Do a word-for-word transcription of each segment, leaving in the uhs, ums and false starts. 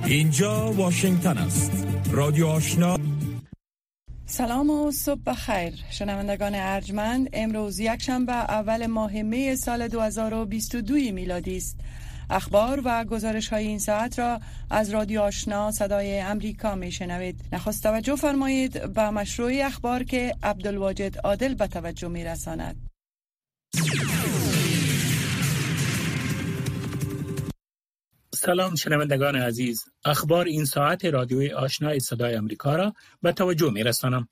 اینجا واشنگتن است. رادیو آشنا. سلام و صبح بخیر شنوندگان ارجمند. امروز یکشنبه اول ماه می سال دو هزار و بیست و دو میلادی است. اخبار و گزارش های این ساعت را از رادیو آشنا صدای امریکا می شنوید. نخست توجه فرمایید به مشروع اخبار که عبدالواجد عادل به توجه می رساند. سلام شنوندگان عزیز، اخبار این ساعت رادیوی آشنای صدای امریکا را به توجه می رسانم.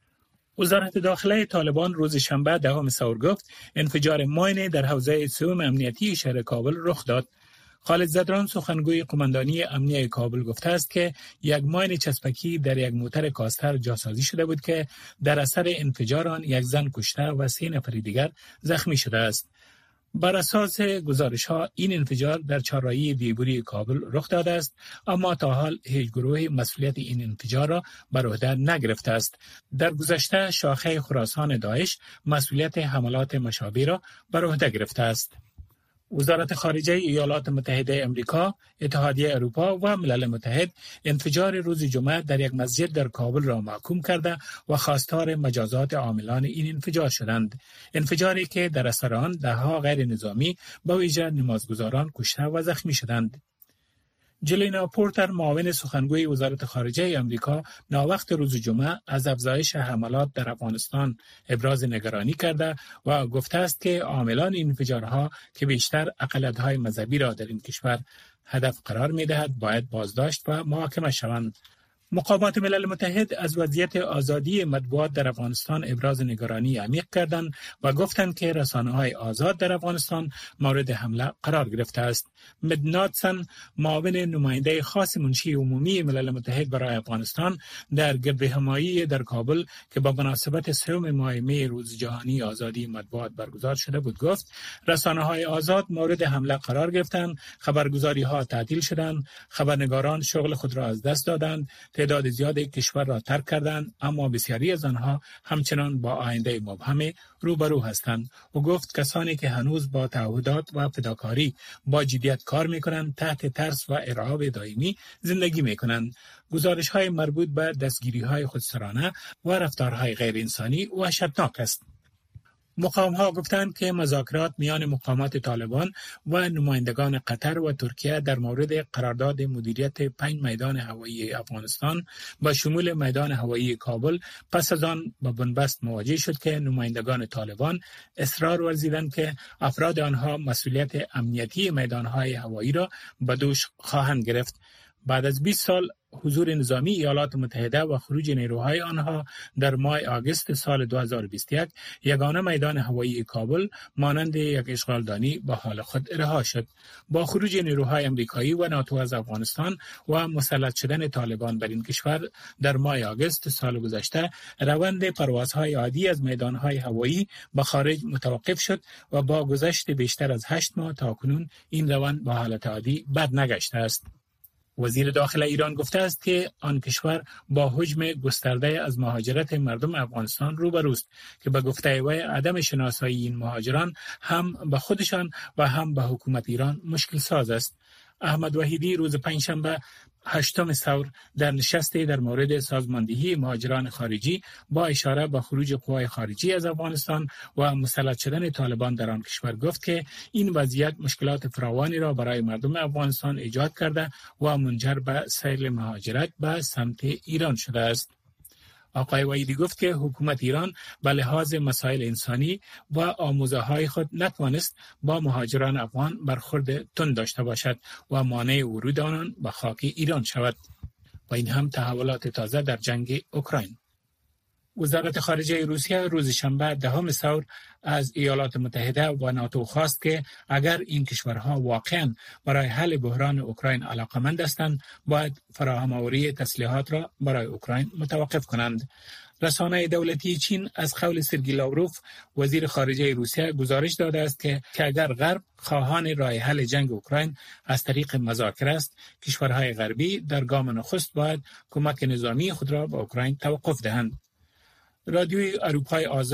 وزارت داخله طالبان روز شنبه دهم سور گفت انفجار ماین در حوزه سوم امنیتی شهر کابل رخ داد. خالد زدران سخنگوی قماندانی امنیه کابل گفته است که یک ماین چسبکی در یک موتر کاستر جاسازی شده بود که در اثر انفجار آن یک زن کشته و سه نفر دیگر زخمی شده است. بر اساس گزارش ها این انفجار در چهارراهی دیبوری کابل رخ داده است، اما تا حال هیچ گروه مسئولیت این انفجار را بر عهده نگرفته است. در گذشته شاخه خراسان داعش مسئولیت حملات مشابه را بر عهده گرفته است. وزارت خارجه ایالات متحده آمریکا، اتحادیه اروپا و ملل متحد انفجار روز جمعه در یک مسجد در کابل را محکوم کرده و خواستار مجازات عاملان این انفجار شدند. انفجاری که در اثر آن دهها غیر نظامی به ویژه نمازگزاران کشته و زخمی شدند. جلینا پورتر معاون سخنگوی وزارت خارجه آمریکا ناوقت روز جمعه از افزایش حملات در افغانستان ابراز نگرانی کرده و گفته است که عاملان این انفجارها که بیشتر اقلیت‌های مذهبی را در این کشور هدف قرار می‌دهد باید بازداشت و محاکمه شوند. مقامات ملل متحد از وضعیت آزادی مطبوعات در افغانستان ابراز نگرانی عمیق کردند و گفتند که رسانه‌های آزاد در افغانستان مورد حمله قرار گرفته است. مدناتسن معاون نماینده خاص منشی عمومی ملل متحد برای افغانستان در گردهمایی در کابل که با مناسبت سوم ماه می روز جهانی آزادی مطبوعات برگزار شده بود گفت رسانه‌های آزاد مورد حمله قرار گرفتند، خبرگزاری‌ها تعطیل شدند، خبرنگاران شغل خود را از دست دادند، تعداد زیادی کشور را ترک کردند، اما بسیاری از آنها همچنان با آینده مبهم روبرو هستند. و گفت کسانی که هنوز با تعهدات و فداکاری با جدیت کار می‌کنند تحت ترس و ارعاب دائمی زندگی می‌کنند. گزارش‌های مربوط به دستگیری‌های خودسرانه و رفتارهای غیر انسانی وحشتناک است. مقام‌ها گفتند که مذاکرات میان مقامات طالبان و نمایندگان قطر و ترکیه در مورد قرارداد مدیریت پنج میدان هوایی افغانستان با شمول میدان هوایی کابل پس از آن با بنبست مواجه شد که نمایندگان طالبان اصرار ورزیدند که افراد آنها مسئولیت امنیتی میدان‌های هوایی را به دوش خواهند گرفت. بعد از بیست سال حضور نظامی ایالات متحده و خروج نیروهای آنها در ماه آگوست سال دو هزار و بیست و یک یگانه میدان هوایی کابل مانند یک اشغالدانی به حال خود رها شد. با خروج نیروهای امریکایی و ناتو از افغانستان و مسلط شدن طالبان بر این کشور در ماه آگوست سال گذشته روند پروازهای عادی از میدانهای هوایی به خارج متوقف شد و با گذشت بیشتر از هشت ماه تاکنون این روند به حالت عادی برنگشته است. وزیر داخله ایران گفته است که آن کشور با حجم گسترده از مهاجرت مردم افغانستان روبروست که به گفته وی عدم شناسایی این مهاجران هم به خودشان و هم به حکومت ایران مشکل ساز است. احمد وحیدی روز پنجشنبه هشتم ثور در نشستی در مورد سازماندهی مهاجران خارجی با اشاره به خروج قوای خارجی از افغانستان و مسلط شدن طالبان در آن کشور گفت که این وضعیت مشکلات فراوانی را برای مردم افغانستان ایجاد کرده و منجر به سیل مهاجرت به سمت ایران شده است. آقای وحیدی گفت که حکومت ایران به لحاظ مسائل انسانی و آموزه‌های خود نتوانست با مهاجران افغان برخورد تند داشته باشد و مانع ورود آنان به خاک ایران شود. و این هم تحولات تازه در جنگ اوکراین. وزارت خارجه روسیه روز شنبه دهم ثور از ایالات متحده و ناتو خواست که اگر این کشورها واقعاً برای حل بحران اوکراین علاقمند هستند باید فراهم‌آوری تسلیحات را برای اوکراین متوقف کنند. رسانه دولتی چین از قول سرگئی لاوروف وزیر خارجه روسیه گزارش داده است که که اگر غرب خواهان راه حل جنگ اوکراین از طریق مذاکره است، کشورهای غربی در گام نخست باید کمک نظامی خود را به اوکراین توقف دهند. رادیوی اروپای آزاد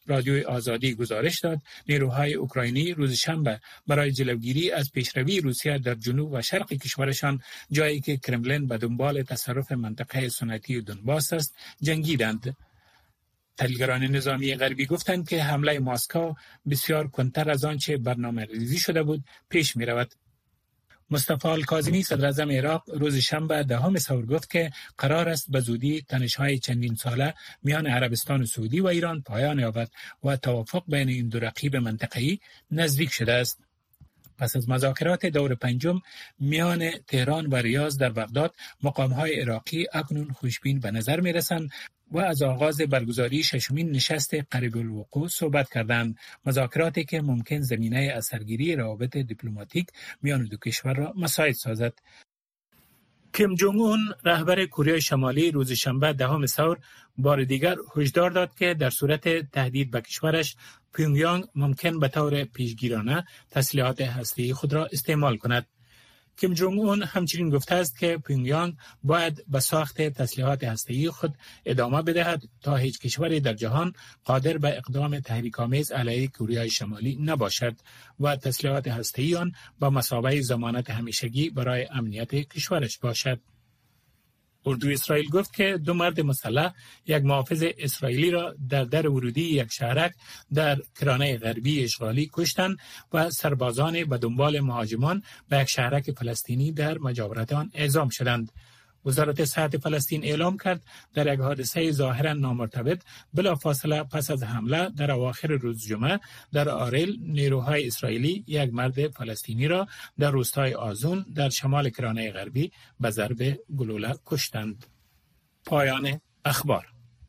رادیوی آزادی گزارش داد نیروهای اوکراینی روز شنبه برای جلوگیری از پیشروی روسیه در جنوب و شرق کشورشان، جایی که کرملین به دنبال تصرف منطقه سنتی دونباس است، جنگیدند. تحلیلگران نظامی غربی گفتند که حمله مسکو بسیار کندتر از آنچه برنامه‌ریزی شده بود پیش می‌رود. مصطفی الکاظمی صدر اعظم عراق روز شنبه دهم سحور گفت که قرار است به زودی تنش‌های چندین ساله میان عربستان و سعودی و ایران پایان یابد و توافق بین این دو رقیب منطقه‌ای نزدیک شده است. پس از مذاکرات دور پنجم میان تهران و ریاض در بغداد، مقام‌های عراقی اکنون خوشبین به نظر می‌رسند و از آغاز برگزاری ششمین نشست قریب الوقوع صحبت کردند، مذاکراتی که ممکن زمینه اثرگیری روابط دیپلماتیک میان دو کشور را مساعد سازد. کیم جونگ اون رهبر کره شمالی روز شنبه دهم سحور بار دیگر هشدار داد که در صورت تهدید به کشورش، پیونگیانگ ممکن به طور پیشگیرانه تسلیحات هسته‌ای خود را استعمال کند. کیم جونگ اون همچنین گفته است که پیونگیانگ باید به ساخت تسلیحات هسته‌ای خود ادامه بدهد تا هیچ کشوری در جهان قادر به اقدام تحریک‌آمیز علیه کره شمالی نباشد و تسلیحات هسته‌ای آن با مثابه ضمانت همیشگی برای امنیت کشورش باشد. اردوی اسرائیل گفت که دو مرد مسلح یک محافظ اسرائیلی را در در ورودی یک شهرک در کرانه غربی اشغالی کشتند و سربازان به دنبال مهاجمان به یک شهرک فلسطینی در مجاورت آن اعزام شدند. وزارت صحت فلسطین اعلام کرد در یک حادثه ظاهرا نامرتبط بلافاصله پس از حمله در اواخر روز جمعه در آریل، نیروهای اسرائیلی یک مرد فلسطینی را در روستای آزون در شمال کرانه غربی به ضرب گلوله کشتند. پایان اخبار.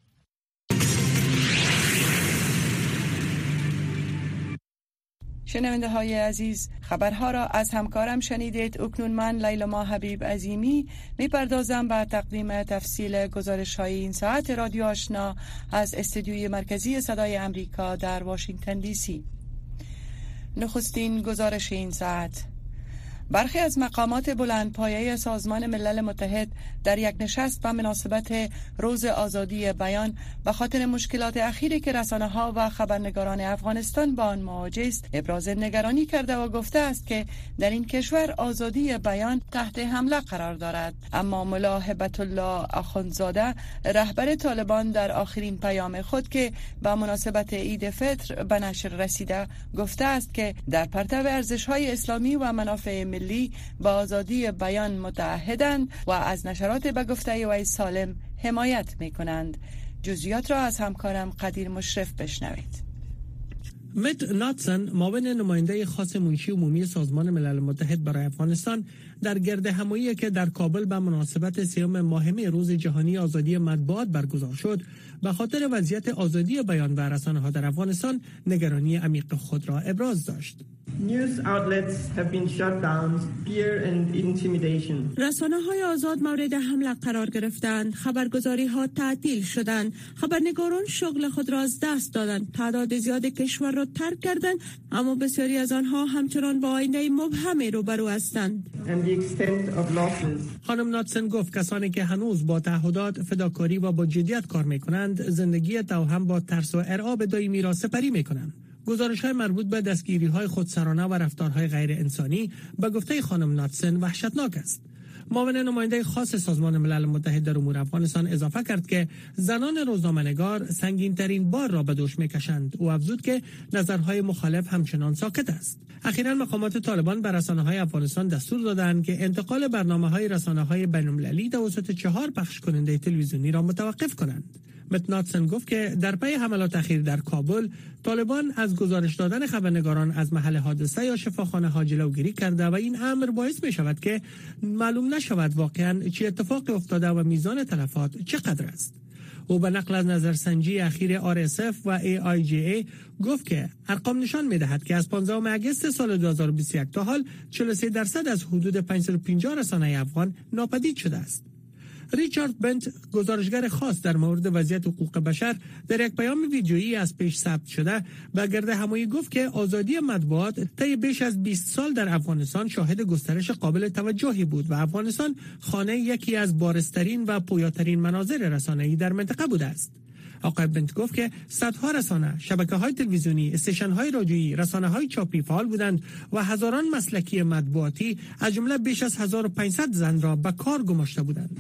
شنونده های عزیز، خبرها را از همکارم شنیدید. اکنون من لیلا حبیب عظیمی میپردازم به تقدیم تفصیل گزارش های این ساعت رادیو آشنا از استودیوی مرکزی صدای امریکا در واشنگتن دی سی. نخستین گزارش این ساعت: برخی از مقامات بلندپایه سازمان ملل متحد در یک نشست به مناسبت روز آزادی بیان به خاطر مشکلات اخیری که رسانه‌ها و خبرنگاران افغانستان با آن مواجه است ابراز نگرانی کرده و گفته است که در این کشور آزادی بیان تحت حمله قرار دارد. اما ملا هبت الله اخوندزاده، رهبر طالبان، در آخرین پیام خود که به مناسبت عید فطر به نشر رسیده گفته است که در پرتو ارزش‌های اسلامی و منافع ملی با آزادی بیان متعهدند و از نشرات به گفته وی سالم حمایت می کنند. جزئیات را از همکارم قدیر مشرف بشنوید. مت ناتسن، معاون نماینده خاص منشی عمومی سازمان ملل متحد برای افغانستان، در گرد همایی که در کابل به مناسبت سیوم ماهمه روز جهانی آزادی مطبوعات برگزار شد، به خاطر وضعیت آزادی بیان و رسانه‌ها در افغانستان نگرانی عمیق خود را ابراز داشت. News outlets have been shut down, fear and intimidation. رسانه‌های آزاد مورد حمله قرار گرفتند، خبرگزاری‌ها تعطیل شدند، خبرنگاران شغل خود را از دست دادند، تعداد زیاد کشور را ترک کردند، اما بسیاری از آنها همچنان با آینده مبهمی روبرو هستند. And the extent of losses. خانم ناتسن گفت کسانی که هنوز با تعهدات، فداکاری و با جدیت کار می‌کنند، زندگی توهم با ترس و ارعاب دائمی را سپری می‌کنند. گزارش‌های مربوط به دستگیری‌های خودسرانه و رفتارهای غیر انسانی به گفته خانم ناتسن وحشتناک است. معاون نماینده خاص سازمان ملل متحد در امور افغانستان اضافه کرد که زنان روزنامه‌نگار سنگین‌ترین بار را به دوش می‌کشند. او افزود که نظرهای مخالف همچنان ساکت است. اخیراً مقامات طالبان به رسانه‌های افغانستان دستور دادند که انتقال برنامه‌های رسانه‌های بین‌المللی توسط چهار پخش کننده تلویزیونی را متوقف کنند. مت ناتسن گفت که در پی حملات اخیر در کابل، طالبان از گزارش دادن خبرنگاران از محل حادثه یا شفاخانه ها جلوگیری کرده و این امر باعث می شود که معلوم نشود واقعاً چه اتفاقی افتاده و میزان تلفات چقدر است. او به نقل از نظرسنجی اخیر آر اس اف و ای آی جی ای گفت که ارقام نشان می‌دهد که از پانزدهم اگست سال دو هزار و بیست و یک تا حال چهل و سه درصد از حدود پانصد و پنجاه رسانه افغان ناپدید شده است. ریچارد بنت، گزارشگر خاص در مورد وضعیت حقوق بشر، در یک پیام ویدیویی از پیش ثبت شده به گرد همایی گفت که آزادی مطبوعات طی بیش از بیست سال در افغانستان شاهد گسترش قابل توجهی بود و افغانستان خانه یکی از بارزترین و پویاترین مناظر رسانه‌ای در منطقه بوده است. آقای بنت گفت که صدها رسانه، شبکه‌های تلویزیونی، استیشن‌های رادیویی، رسانه‌های چاپی فعال بودند و هزاران مسلکی مطبوعاتی از جمله بیش از هزار و پانصد زن را به کار گماشته بودند.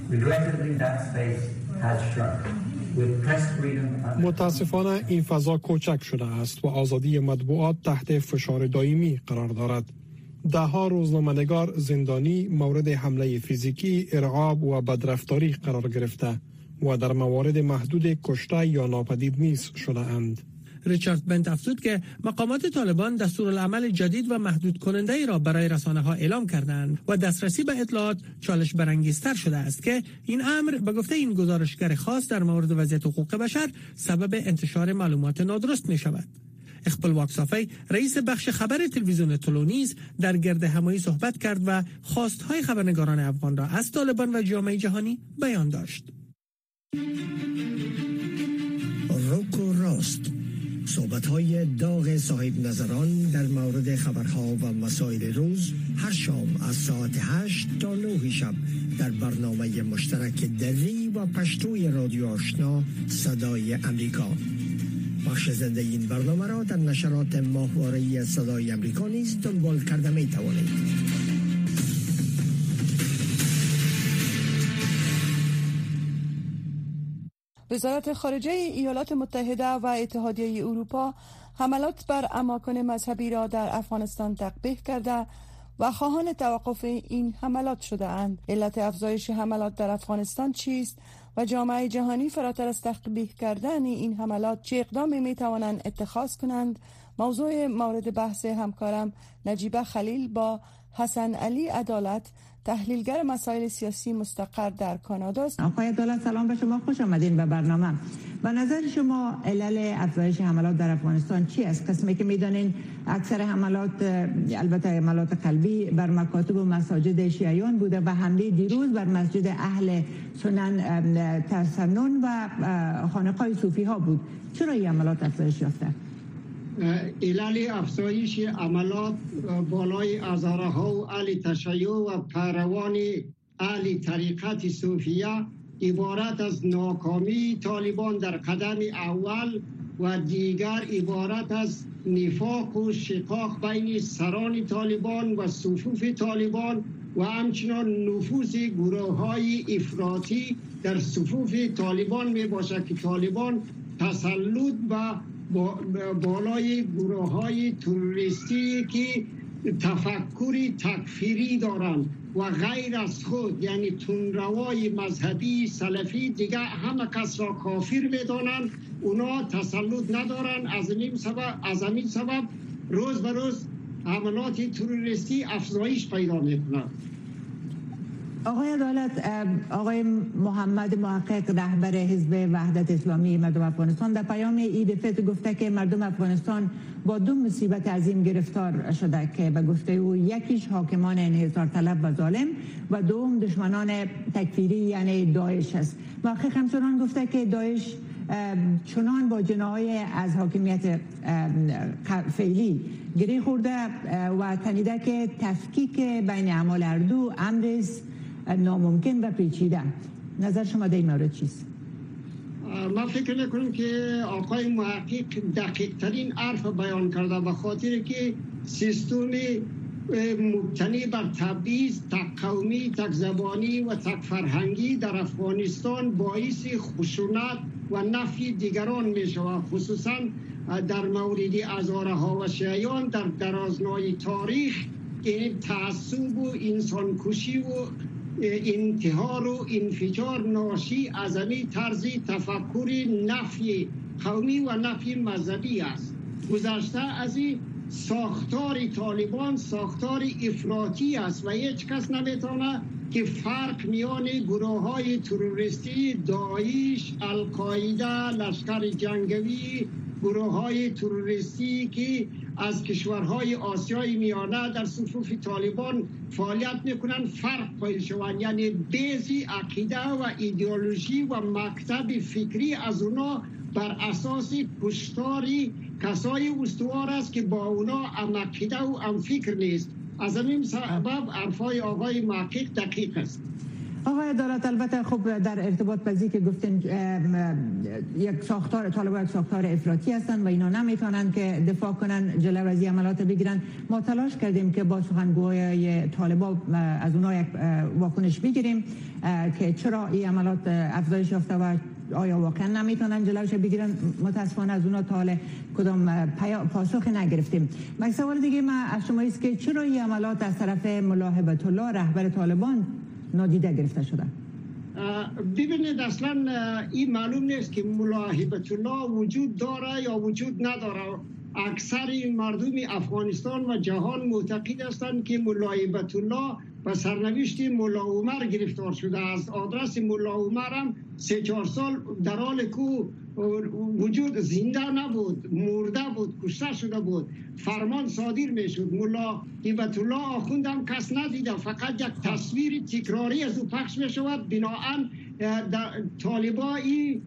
متاسفانه این فضا کوچک شده است و آزادی مطبوعات تحت فشار دائمی قرار دارد. ده ها روزنامه‌نگار زندانی مورد حمله فیزیکی، ارعاب و بدرفتاری قرار گرفته و در موارد محدود کشته یا ناپدید نیز شده اند. ریچارد بنت افزود که مقامات طالبان دستورالعمل جدید و محدود کننده ای را برای رسانه ها اعلام کردند و دسترسی به اطلاعات چالش برانگیزتر شده است که این امر به گفته این گزارشگر خاص در مورد وضعیت حقوق بشر سبب انتشار معلومات نادرست می شود. اقبال واکسافی رئیس بخش خبر تلویزیون تولونیز در گرد همایی صحبت کرد و خواستهای خبرنگاران افغان را از طالبان و جامعه جهانی بیان داشت. روکو راست، صحبت‌های داغ صاحب نظران در مورد خبرها و مسائل روز هر شام از ساعت هشت تا نه شب در برنامه مشترک دری و پشتوی رادیو آشنا صدای امریکا. بخش زنده این برنامه را در نشرات ماهواره‌ای صدای امریکا نیز دنبال کرده می توانید. وزارت خارجه ایالات متحده و اتحادیه اروپا حملات بر اماکن مذهبی را در افغانستان تقبیح کرده و خواهان توقف این حملات شده اند. علت افزایش حملات در افغانستان چیست و جامعه جهانی فراتر از تقبیح کردن این حملات چه اقدامی می توانند اتخاذ کنند؟ موضوع مورد بحث همکارم نجیبه خلیل با حسن علی عدالت، تحلیلگر مسائل سیاسی مستقر در کانادا است. آقای عدالت سلام به شما، خوش آمدین به برنامه. به نظر شما علل افزایش حملات در افغانستان چی است؟ قسمی که میدانین اکثر حملات، البته حملات قلبی، بر مکاتب و مساجد شیعیان بوده و حمله دیروز بر مسجد اهل سنن تسنن و خانقاه صوفی ها بود. چرا این حملات افزایش یافته؟ علل افزایش عملات بالای ازاره ها و اهل تشیع و پیروان اهل طریقت صوفیه عبارت از ناکامی طالبان در قدم اول و دیگر عبارت از نفاق و شقاق بین سران طالبان و صفوف طالبان و همچنان نفوذ گروه های افراطی در صفوف طالبان می باشد که طالبان تسلط و بالای گروه های تروریستی که تفکری تکفیری دارند و غیر از خود، یعنی تندروای مذهبی سلفی دیگر همه کس را کافر میدانند، اونا تسلط ندارند. از این سبب از این سبب روز به روز حملات تروریستی افزایش پیدا میکنند. آقای عدالت، آقای محمد محقق رهبر حزب وحدت اسلامی مردم افغانستان در پیام عید فطر گفته که مردم افغانستان با دو مصیبت عظیم گرفتار شده که به گفته او یکیش حاکمان انحصار طلب و ظالم و دوم دشمنان تکفیری یعنی داعش است. محقق همچنان گفته که داعش چنان با جناهای از حاکمیت فعلی گره خورده و تنیده که تفکیک بین اعمال هر دو امر ناممکن و پیچیده. نظر شما در این مورد چیست؟ من فکر میکنم که آقای محقق دقیق ترین حرف بیان کرده، به خاطر که سیستم مبتنی بر تبعیض، تک قومی، تک زبانی و تک فرهنگی در افغانستان باعث خشونت و نفی دیگران می شود، خصوصا در مورد هزاره ها و شیعیان در درازنای تاریخ. این تعصب و انسان کشی و انتحار و انفجار ناشی از این طرز تفکر نفی قومی و نفی مذهبی است. گذشته از این ساختار طالبان ساختار افراطی است و هیچ کس نمیتونه که فرق میان گروه های تروریستی داعش، القاعده، لشکر جنگی، گروه های تروریستی که از کشورهای آسیای میانه در صفوف طالبان فعالیت میکنن فرق قائل شوند، یعنی بیزی عقیده و ایدئولوژی و مکتب فکری از اونا بر اساس کشتاری کسای استوار است که با اونا هم عقیده و هم فکر نیست. از همین سبب حرفای آقای محقق دقیق است. آقای عدالت، البته خب در ارتباط بازی که گفتین یک ساختار طالبان یک ساختار افراطی هستند و اینا نمیتونن که دفاع کنن، جلوی از عملات بگیرن. ما تلاش کردیم که با سخنگوی طالبان از اونها یک واکنش بگیریم که چرا این عملات افزایش یافته و آیا واقعا نمیتونن جلوش بگیرن. متاسفانه از اونها تا حال کدام پاسخ نگرفتیم. یک سوال دیگه ما از شما است که چرا این عملات از طرف ملا هیبت الله رهبر طالبان نادیده گرفته شده؟ ببینید اصلا این معلوم نیست که ملا هیبت الله وجود داره یا وجود نداره. اکثر مردم افغانستان و جهان معتقد هستند که ملا هیبت الله و سرنوشت ملا عمر گرفتار شده است. آدرس ملا عمر هم سه چهار سال در حال که وجود زنده نبود، مرده بود، کشته شده بود، فرمان صادر می شد. ملا هیبت الله آخوند هم کس ندیده، فقط یک تصویر تکراری از او پخش می شود. بناهن طالبان این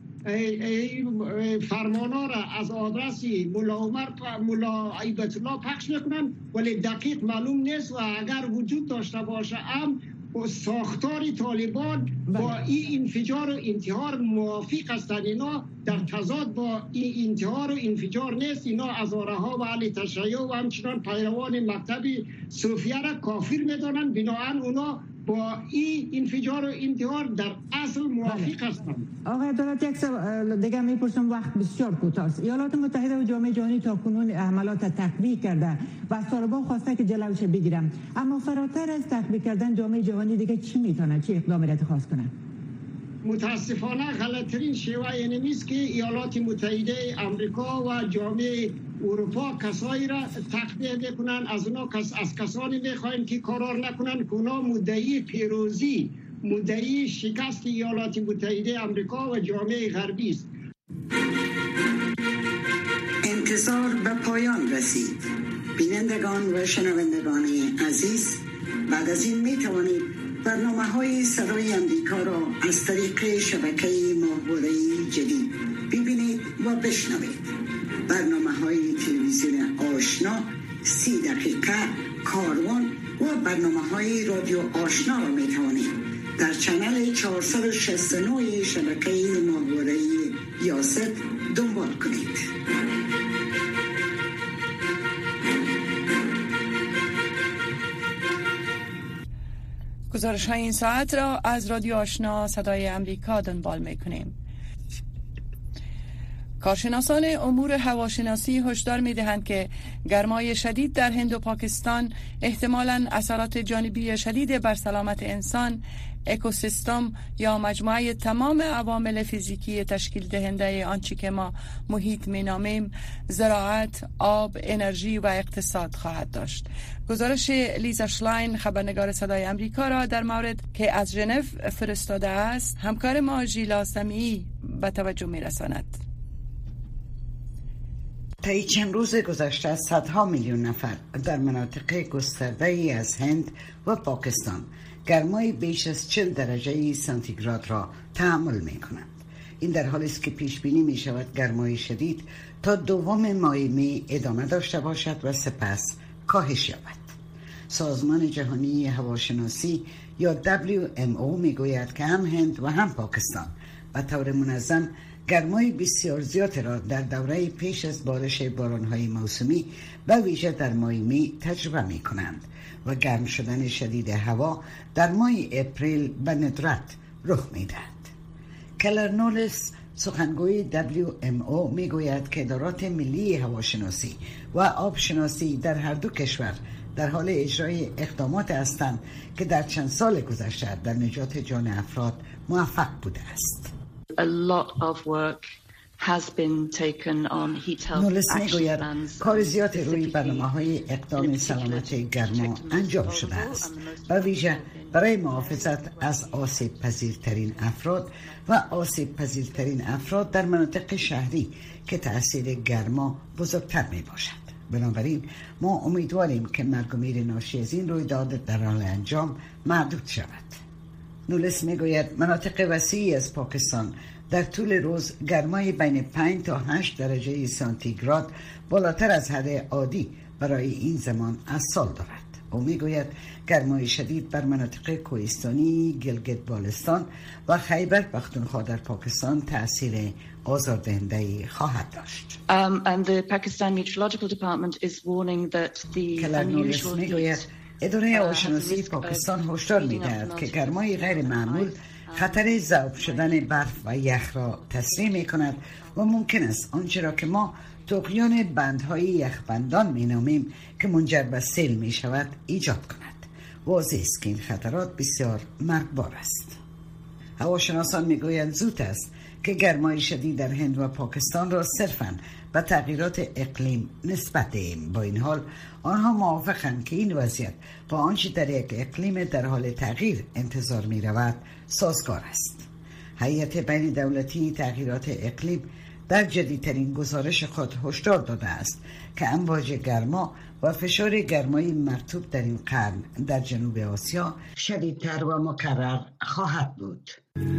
فرمانا را از آدرس ملا عمر ملا هیبت الله پخش میکنن، ولی دقیق معلوم نیست و اگر وجود داشته باشه هم ساختار طالبان با این انفجار و انتحار موافق هستند. اینا در تضاد با این انتحار و انفجار نیست. اینا هزاره ها و اهل تشیع و همچنان پیروان مکتب صوفیه را کافر میدانند. بنابراین اونا با این انفجار و انتحار در اصل موافق هستند. آقای عدالت، یک سوال دیگه میپرسم، وقت بسیار کوتاه است. ایالات متحده و جامعه جهانی تا کنون حملات تطبیق کرده و از طالبان خواسته که جلوش بگیرن، اما فراتر از تطبیق کردن جامعه جهانی دیگه چی میتونه، چی اقدامی را اتخاذ کنه؟ متاسفانه غلطترین شیوه اینمی است که ایالات متحده آمریکا و جامعه اروپا کسایی را تقویت کنند. از اونا کس از کسانی میخواهیم که قرار نکنند که اونا مدعی پیروزی، مدعی شکست ایالات متحده آمریکا و جامعه غربی است. انتظار به پایان رسید. بینندگان و شنوندگان عزیز، بعد از این میتوانید برنامه های صدای امریکا را از طریق شبکه ماهواره‌ای جدید ببینید و بشنوید. برنامه های تلویزیون آشنا، سی دقیقه، کاروان و برنامه های رادیو آشنا را می توانید در چنل چهارصد و شصت و نه شبکه ماهواره‌ای یاست دنبال کنید. گزارش های این ساعت را از رادیو آشنا صدای امریکا دنبال میکنیم. کارشناسان امور هواشناسی هشدار می‌دهند که گرمای شدید در هند و پاکستان احتمالاً اثرات جانبی شدید بر سلامت انسان، اکوسیستم یا مجموعه تمام عوامل فیزیکی تشکیل دهنده آنچه که ما محیط می‌نامیم، زراعت، آب، انرژی و اقتصاد خواهد داشت. گزارش لیزا شلاین، خبرنگار صدای امریکا، را در مورد که از ژنو فرستاده است همکار ما ژیلا سمیعی به توجه می‌رساند. طی چند روز گذشته صدها میلیون نفر در مناطق گسترده ای از هند و پاکستان گرمای بیش از چهل درجه سانتیگراد را تحمل می کنند. این در حالی است که پیش بینی می شود گرمای شدید تا دوم ماه می ادامه داشته باشد و سپس کاهش یابد. سازمان جهانی هواشناسی یا دبلیو ام او می گوید که هم هند و هم پاکستان به طور منظم گرمای بسیار زیاد را در دوره پیش از بارش بارانهای موسمی به ویژه در ماه می تجربه می کنند و گرم شدن شدید هوا در ماه اپریل به ندرت رخ می دهد. کلر نولس، سخنگوی دبلیو ام او، می گوید که ادارات ملی هواشناسی و آبشناسی در هر دو کشور در حال اجرای اقدامات هستند که در چند سال گذشته در نجات جان افراد موفق بوده است. A lot of work has been taken on heat health action plans. کار زیاد روی برنامه‌های اقدام سلامت گرما انجام شده است، به ویژه برای محافظت از آسیب پذیرترین افراد و آسیب پذیرترین افراد در مناطق شهری که تأثیر گرما بزرگتر می باشد. بنابراین ما امیدواریم که مرگ و میر ناشی از این رویداد در حال انجام محدود شود. نولس میگوید مناطق وسیعی از پاکستان در طول روز گرمای بین پنج تا هشت درجه سانتیگراد بالاتر از حد عادی برای این زمان از سال دارد. او میگوید گرمای شدید بر مناطق کوهستانی گیلگیت بالستان و خیبر پختونخوا در پاکستان تأثیر آزاردهنده خواهد داشت. Um, and the Pakistan Meteorological Department is warning that the unusual heat اداره هواشناسی پاکستان هشدار می‌دهد که گرمای غیر معمول خطر ذوب شدن برف و یخ را تسریع می‌کند و ممکن است آنچه را که ما طغیان بندهای یخبندان می‌نامیم که منجر به سیل می‌شود ایجاد کند. واضح است که این خطرات بسیار مرگبار است. هواشناسان می‌گویند زود است که گرمای شدید در هند و پاکستان را صرفاً به تغییرات اقلیم نسبت دهیم. با این حال آنها موافقند که این وضعیت با آنچه در یک اقلیم در حال تغییر انتظار می رود سازگار است. هیئت بین دولتی تغییرات اقلیم در جدیدترین گزارش خود هشدار داده است که امواج گرما و فشار گرمای مرطوب در این قرن در جنوب آسیا شدیدتر و مکرر خواهد بود.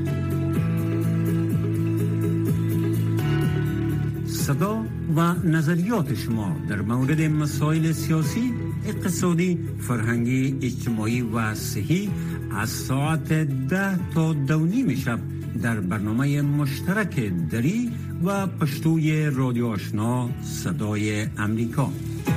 صدا و نظریات شما در مورد مسائل سیاسی، اقتصادی، فرهنگی، اجتماعی و صحی از ساعت ده تا دو نیم شب در برنامه مشترک دری و پشتوی رادیو آشنا صدای امریکا.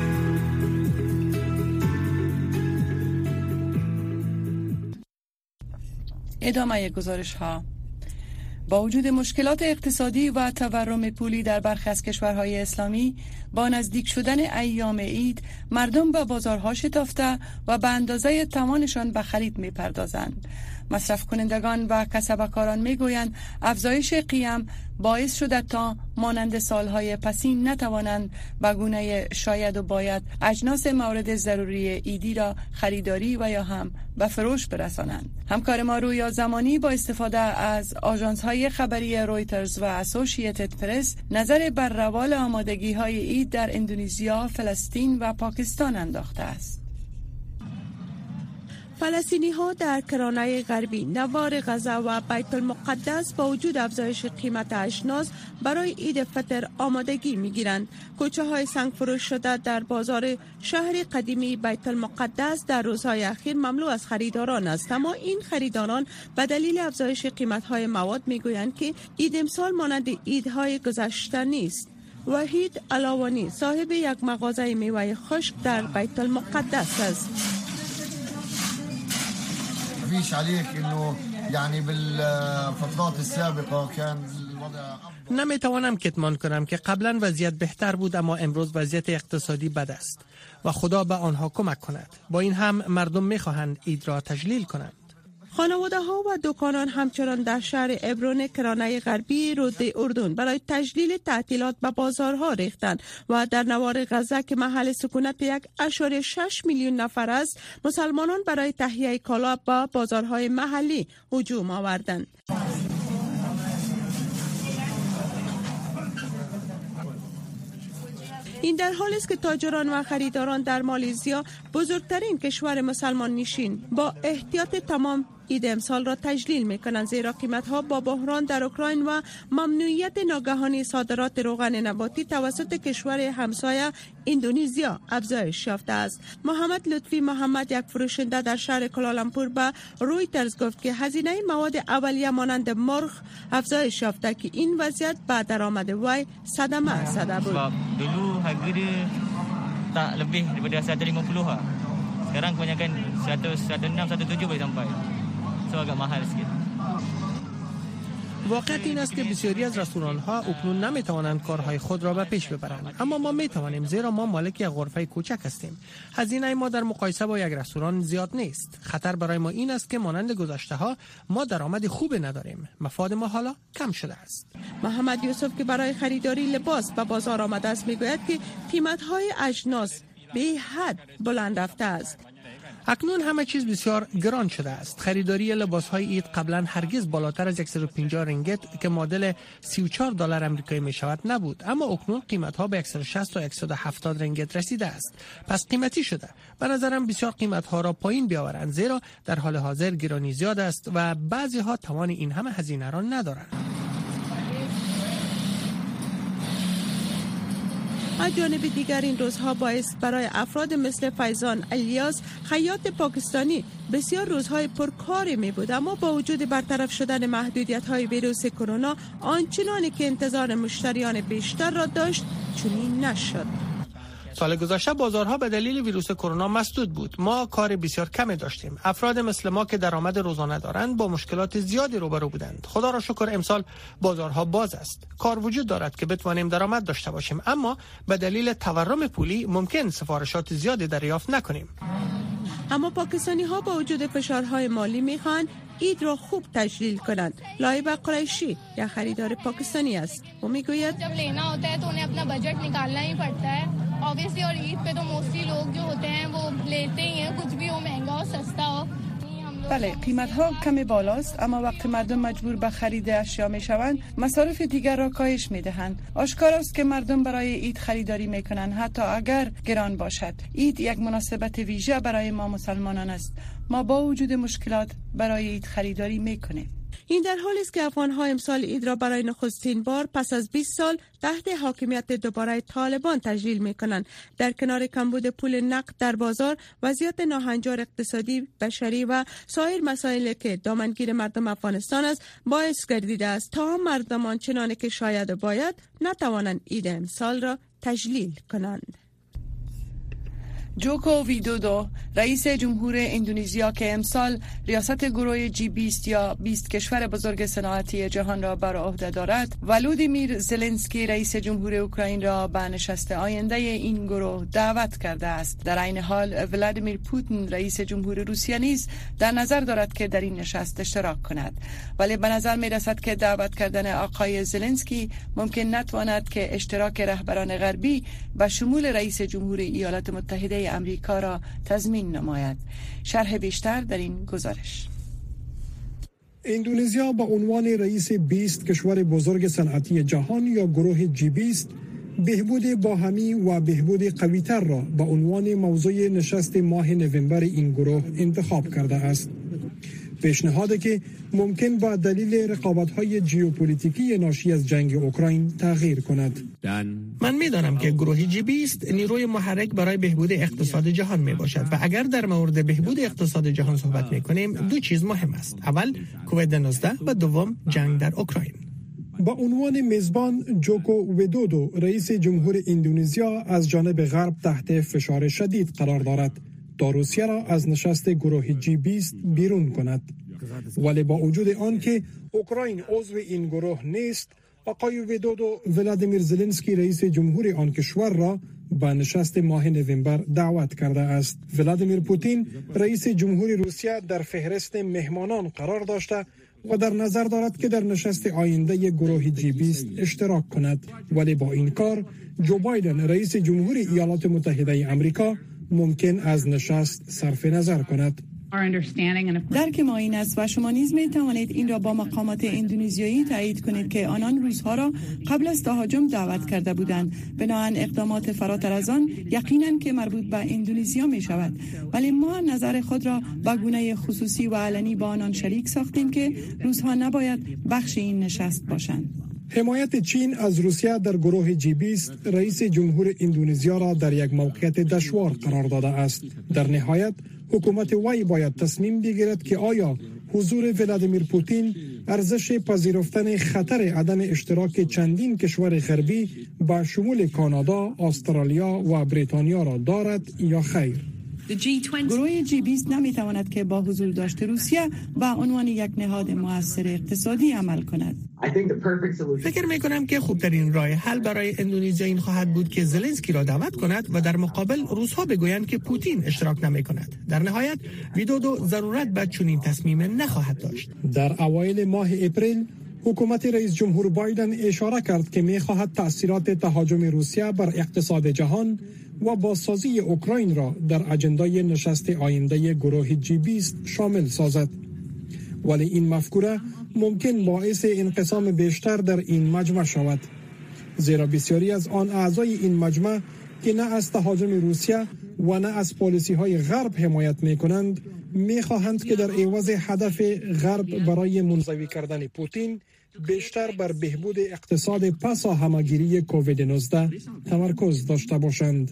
ادامه گزارش ها. با وجود مشکلات اقتصادی و تورم پولی در برخی از کشورهای اسلامی، با نزدیک شدن ایام عید مردم به بازارها شتافته و به اندازه توانشان به خرید می پردازند. مصرف کنندگان و کسبکاران می گویند افزایش قیم باعث شده تا مانند سالهای پسین نتوانند به گونه شاید و باید اجناس مورد ضروری عیدی را خریداری و یا هم به فروش برسانند. همکار ما رویا زمانی با استفاده از آژانس‌های خبری رویترز و اسوسییتد پرس نظر بر روال آمادگی های عید در اندونزیا، فلسطین و پاکستان انداخته است. فلسطینی ها در کرانه غربی، نوار غزه و بیت المقدس با وجود افزایش قیمت اجناس برای عید فطر آمادگی می گیرند. کوچه های سنگ فروش شده در بازار شهر قدیمی بیت المقدس در روزهای اخیر مملو از خریداران است، اما این خریداران به دلیل افزایش قیمت های مواد می گویند که عید امسال مانند عیدهای گذشته نیست. وحید علاوانی صاحب یک مغازه میوه خشک در بیت المقدس است. فيش عليك انه يعني بالفترات السابقه كان الوضع نمیتوانم کتمان کنم که قبلا وضعیت بهتر بود، اما امروز وضعیت اقتصادی بد است و خدا به آنها کمک کند. با این هم مردم میخواهند عید را تجلیل کنند. خانواده ها و دکانان همچنان در شهر عبرون کرانه غربی رود اردن برای تجلیل تعطیلات به بازارها ریختند و در نوار غزه که محل سکونت یک اشاره شش میلیون نفر است، مسلمانان برای تهیه کالا به بازارهای محلی هجوم آوردند. این در حالی است که تاجران و خریداران در مالزیا، بزرگترین کشور مسلمان نشین، با احتیاط تمام عید امسال را تجلیل می‌کنند، زیرا قیمت‌ها با بحران در اوکراین و ممنوعیت ناگهانی صادرات روغن نباتی توسط کشور همسایه اندونزیا افزایش یافته است. محمد لطفی محمد، یک فروشنده در شهر کوالالامپور، به رویترز گفت که هزینه مواد اولیه مانند مرغ افزایش یافته که این وضعیت به درآمد وی صدمه زده بود. Dulu harga dia tak lebih daripada seratus lima puluh ah. Sekarang kebanyakan seratus, seratus enam, seratus tujuh boleh sampai. So agak mahal sikit. واقعیت این است که بسیاری از رستوران ها اکنون نمی توانند کارهای خود را به پیش ببرند، اما ما می توانیم، زیرا ما مالک یک غرفه کوچک هستیم. هزینه ما در مقایسه با یک رستوران زیاد نیست. خطر برای ما این است که مانند گذشته ها ما درآمد خوب نداریم. مفاد ما حالا کم شده است. محمد یوسف که برای خریداری لباس به بازار آمده است میگوید که قیمت های اجناس به حد بلند رفته است. اکنون همه چیز بسیار گران شده است. خریداری لباس‌های عید قبلا هرگز بالاتر از صد و پنجاه رینگت که معادل سی و چهار دلار آمریکایی می شود نبود، اما اکنون قیمت‌ها به صد و شصت تا صد و هفتاد رینگت رسیده است. پس قیمتی شده. به نظرم بسیار قیمت‌ها را پایین بیاورند، زیرا در حال حاضر گرانی زیاد است و بعضی‌ها توان این همه هزینه را ندارند. از جانب دیگر این روزها باعث برای افراد مثل فیضان الیاس خیاط پاکستانی بسیار روزهای پرکاری می بود، اما با وجود برطرف شدن محدودیت های ویروس کرونا آنچنانی که انتظار مشتریان بیشتر را داشت چنین نشد. سال گذشته بازارها به دلیل ویروس کرونا مسدود بود. ما کار بسیار کمی داشتیم. افراد مثل ما که درآمد روزانه دارند با مشکلات زیادی روبرو بودند. خدا را شکر امسال بازارها باز است. کار وجود دارد که بتوانیم درآمد داشته باشیم، اما به دلیل تورم پولی ممکن سفارشات زیادی دریافت نکنیم. اما پاکستانی ها با وجود فشارهای مالی میخوان عید را خوب تجلیل کنند. لایبه قریشی یا خریدار پاکستانی است و میگوید जब लेना होता है तो उन्हें अपना बजट निकालना ही पड़ता है obviously और ईद पे तो मोस्टली लोग जो होते हैं वो लेते ही हैं कुछ भी हो महंगा हो सस्ता हो. بله، قیمت ها کمی بالاست، اما وقتی مردم مجبور به خرید اشیا می شوند مصارف دیگر را کاهش می دهند. آشکار است که مردم برای عید خریداری می کنند حتی اگر گران باشد. عید یک مناسبت ویژه برای ما مسلمانان است. ما با وجود مشکلات برای عید خریداری می کنیم. این در حالی است که افغان‌ها امسال عید را برای نخستین بار پس از بیست سال تحت حاکمیت دوباره طالبان تجلیل می‌کنند. در کنار کمبود پول نقد در بازار، وضعیت ناهنجار اقتصادی، بشری و سایر مسائلی که دامنگیر مردم افغانستان است باعث گردیده است تا مردم آنچنانی که شاید و باید نتوانند عید امسال را تجلیل کنند. جوکو ویدودو رئیس جمهور اندونزیا که امسال ریاست گروه جی بیست یا بیست کشور بزرگ صنعتی جهان را بر عهده دارد، ولودیمیر زلنسکی رئیس جمهور اوکراین را به نشست آینده این گروه دعوت کرده است. در عین حال ولادیمیر پوتین رئیس جمهور روسیه نیز در نظر دارد که در این نشست اشتراک کند، ولی به نظر می رسد که دعوت کردن آقای زلنسکی ممکن نتواند که اشتراک رهبران غربی و شمول رئیس جمهور ایالات متحده امریکا را تضمین نماید. شرح بیشتر در این گزارش. اندونزیا با عنوان رئیس بیست کشور بزرگ صنعتی جهان یا گروه جی بیست بهبود باهمی و بهبود قوی‌تر را با عنوان موضوع نشست ماه نوامبر این گروه انتخاب کرده است. پیشنهادی که ممکن با دلیل رقابت‌های ژئوپلیتیکی ناشی از جنگ اوکراین تغییر کند. من می‌دانم که گروه جی بیست نیروی محرک برای بهبود اقتصاد جهان می باشد و اگر در مورد بهبود اقتصاد جهان صحبت می‌کنیم دو چیز مهم است. اول کووید نوزده و دوم جنگ در اوکراین. با عنوان میزبان جوکو ویدودو رئیس جمهور اندونزیا از جانب غرب تحت فشار شدید قرار دارد تا روسیه را از نشست گروه جی بیست بیرون کند، ولی با وجود آن که اوکراین عضو این گروه نیست، آقای ویدودو ولادیمیر زلنسکی رئیس جمهور آن کشور را به نشست ماه نوامبر دعوت کرده است. ولادیمیر پوتین رئیس جمهور روسیه در فهرست مهمانان قرار داشته و در نظر دارد که در نشست آینده گروه جی بیست اشتراک کند، ولی با این کار جو بایدن رئیس جمهور ایالات متحده امریکا ممکن از نشست صرف نظر کند. درک ما این است و شما نیز می توانید این را با مقامات اندونزیایی تایید کنید که آنان روزها را قبل از تهاجم دعوت کرده بودند. بنابراین اقدامات فراتر از آن یقیناً که مربوط به اندونزیا می شود، ولی ما نظر خود را به گونه خصوصی و علنی با آنان شریک ساختیم که روزها نباید بخش این نشست باشند. حمایت چین از روسیه در گروه جی بیست رئیس جمهور اندونزیا را در یک موقعیت دشوار قرار داده است. در نهایت حکومت وی باید تصمیم بگیرد که آیا حضور ولادیمیر پوتین ارزش پذیرفتن خطر عدم اشتراک چندین کشور غربی با شمول کانادا، استرالیا و بریتانیا را دارد یا خیر. گروه جی بیست نمیتواند که با حضور داشته روسیه به عنوان یک نهاد مؤثر اقتصادی عمل کند. فکر میکنم که خوبترین راه حل برای اندونزیا این خواهد بود که زلنسکی را دعوت کند و در مقابل روس‌ها بگویند که پوتین اشتراک نمی کند. در نهایت ویدودو ضرورت به چنین تصمیم نخواهد داشت. در اوایل ماه اپریل حکومت رئیس جمهور بایدن اشاره کرد که می‌خواهد تأثیرات تهاجم روسیه بر اقتصاد جهان و بازسازی اوکراین را در اجندای نشست آینده گروه جی بیست شامل سازد. ولی این مفکوره ممکن باعث انقسام بیشتر در این مجمع شود، زیرا بسیاری از آن اعضای این مجمع که نه از تهاجم روسیه و نه از پالیسی های غرب حمایت می کنند می خواهند که در عوض هدف غرب برای منزوی کردن پوتین بیشتر بر بهبود اقتصاد پس از همه‌گیری کووید نوزده تمرکز داشته باشند.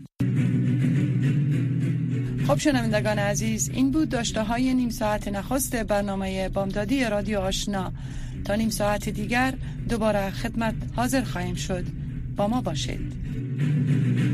خب شنوندگان عزیز، این بود داشته های نیم ساعت نخست برنامه بامدادی رادیو آشنا. تا نیم ساعت دیگر دوباره خدمت حاضر خواهیم شد. با ما باشید.